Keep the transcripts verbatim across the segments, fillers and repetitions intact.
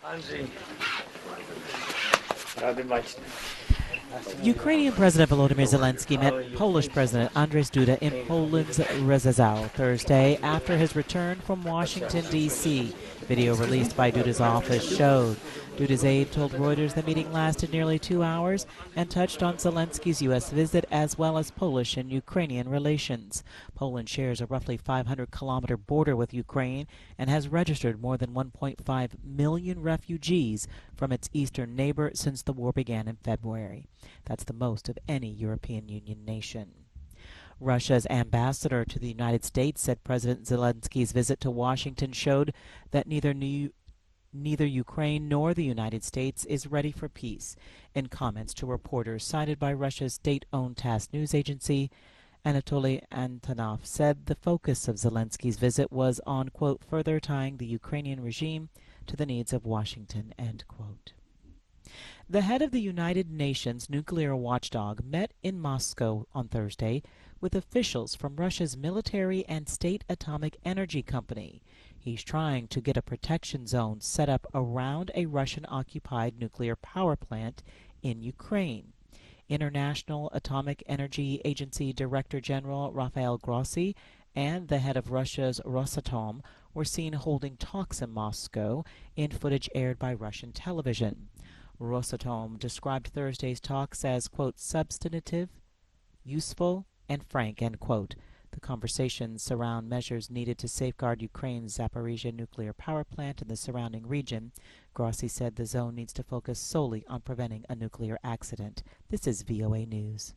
Ukrainian President Volodymyr Zelensky met Polish President Andrzej Duda in Poland's Rzeszów Thursday after his return from Washington, D C Video released by Duda's office showed. Duda's aide told Reuters the meeting lasted nearly two hours and touched on Zelensky's U S visit as well as Polish and Ukrainian relations. Poland shares a roughly five hundred kilometer border with Ukraine and has registered more than one point five million refugees from its eastern neighbor since the war began in February. That's the most of any European Union nation. Russia's ambassador to the United States said President Zelensky's visit to Washington showed that neither New Neither Ukraine nor the United States is ready for peace. In comments to reporters cited by Russia's state-owned TASS news agency, Anatoly Antonov said the focus of Zelensky's visit was on, quote, further tying the Ukrainian regime to the needs of Washington, end quote. The head of the United Nations nuclear watchdog met in Moscow on Thursday with officials from Russia's military and state atomic energy company. He's trying to get a protection zone set up around a Russian-occupied nuclear power plant in Ukraine. International Atomic Energy Agency Director General Rafael Grossi and the head of Russia's Rosatom were seen holding talks in Moscow in footage aired by Russian television. Rosatom described Thursday's talks as, quote, substantive, useful, and frank, end quote. The conversations surround measures needed to safeguard Ukraine's Zaporizhzhia nuclear power plant and the surrounding region. Grossi said the zone needs to focus solely on preventing a nuclear accident. This is V O A News.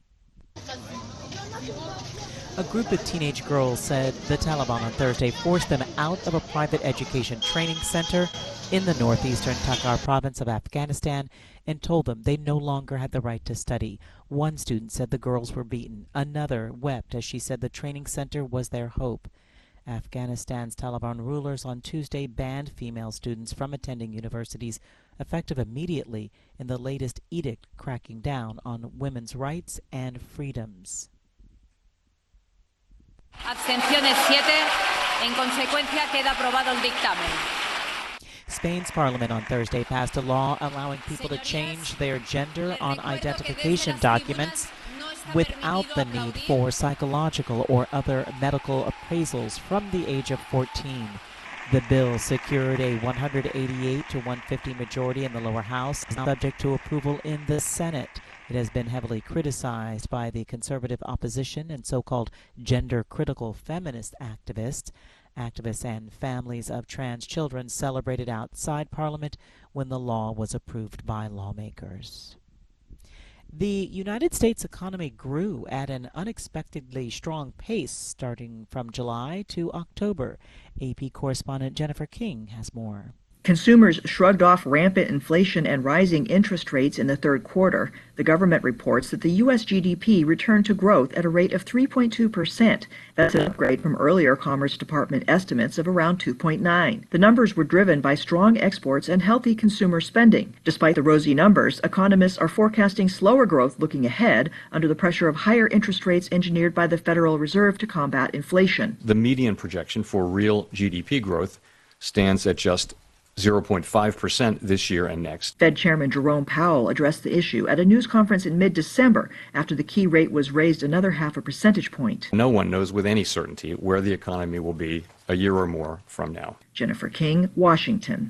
A group of teenage girls said the Taliban on Thursday forced them out of a private education training center in the northeastern Takhar province of Afghanistan and told them they no longer had the right to study. One student said the girls were beaten. Another wept as she said the training center was their hope. Afghanistan's Taliban rulers on Tuesday banned female students from attending universities, effective immediately in the latest edict cracking down on women's rights and freedoms. Abstenciones siete. En consecuencia queda aprobado el dictamen. Spain's parliament on Thursday passed a law allowing people to change their gender on identification documents without the need for psychological or other medical appraisals from the age of fourteen. The bill secured a one hundred eighty-eight to one hundred fifty majority in the lower house, subject to approval in the Senate. It has been heavily criticized by the conservative opposition and so-called gender-critical feminist activists. Activists and families of trans children celebrated outside Parliament when the law was approved by lawmakers. The United States economy grew at an unexpectedly strong pace starting from July to October. A P correspondent Jennifer King has more. Consumers shrugged off rampant inflation and rising interest rates in the third quarter. The government reports that the U S G D P returned to growth at a rate of three point two percent. That's an upgrade from earlier Commerce Department estimates of around two point nine. The numbers were driven by strong exports and healthy consumer spending. Despite the rosy numbers, economists are forecasting slower growth looking ahead under the pressure of higher interest rates engineered by the Federal Reserve to combat inflation. The median projection for real G D P growth stands at just zero point five percent this year and next. Fed Chairman Jerome Powell addressed the issue at a news conference in mid-December after the key rate was raised another half a percentage point. No one knows with any certainty where the economy will be a year or more from now. Jennifer King, Washington.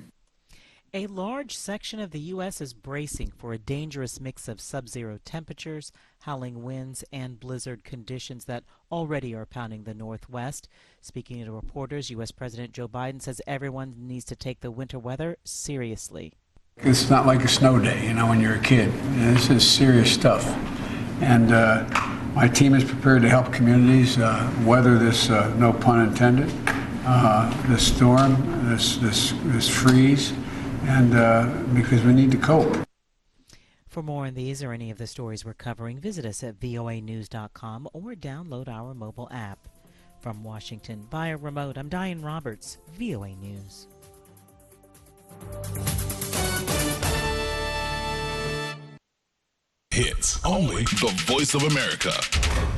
A large section of the U S is bracing for a dangerous mix of sub-zero temperatures, howling winds, and blizzard conditions that already are pounding the Northwest. Speaking to reporters, U S President Joe Biden says everyone needs to take the winter weather seriously. It's not like a snow day, you know, when you're a kid. This is serious stuff. And uh, my team is prepared to help communities uh, weather this, uh, no pun intended, uh, this storm, this, this, this freeze. And uh, because we need to cope. For more on these or any of the stories we're covering, visit us at V O A news dot com or download our mobile app. From Washington via remote, I'm Diane Roberts, V O A News. Hits only the Voice of America.